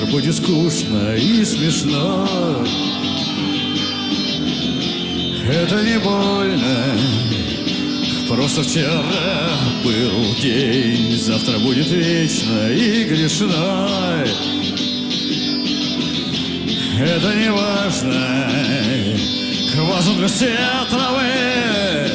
будет скучно и смешно. Это не больно, просто вчера был день, завтра будет вечно и грешно. Это не важно, важен для все травы.